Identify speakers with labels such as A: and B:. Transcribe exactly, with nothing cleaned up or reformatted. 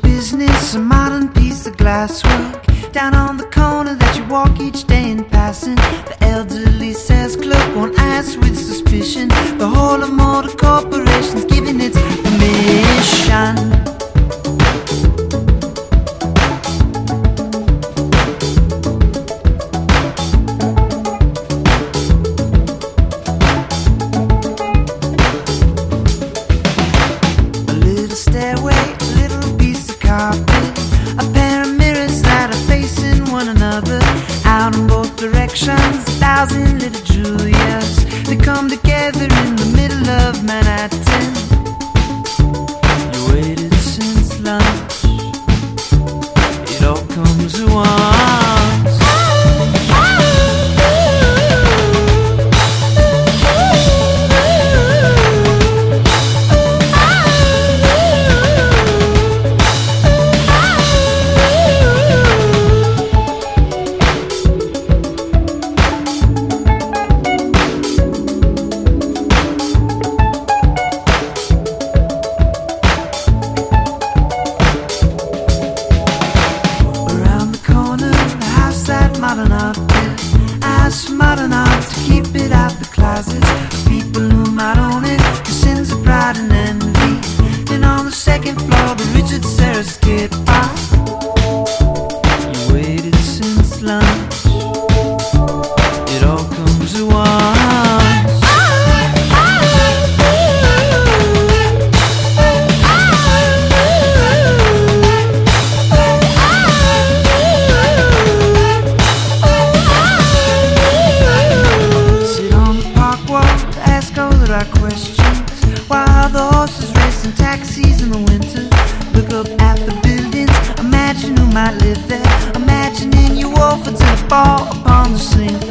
A: business, a modern piece of glasswork down on the corner that you walk each day in passing. The elderly says clerk won't ask with suspicion. The whole of Motor Corporation's giving its permission. Stairway, a little piece of carpet, a pair of mirrors that are facing one another. Out in both directions, a thousand little Julias. They come together in the middle of Manhattan. You waited since lunch. It all comes at once. Modern art, ask modern art to keep it out the closets. People who might own it, the sins of pride and envy. Then on the second floor, the Richard Serra skate park. You waited since lunch. It all comes at once. Questions while the horses race in taxis in the winter. Look up at the buildings, imagine who might live there. Imagining you offered to fall upon the sink.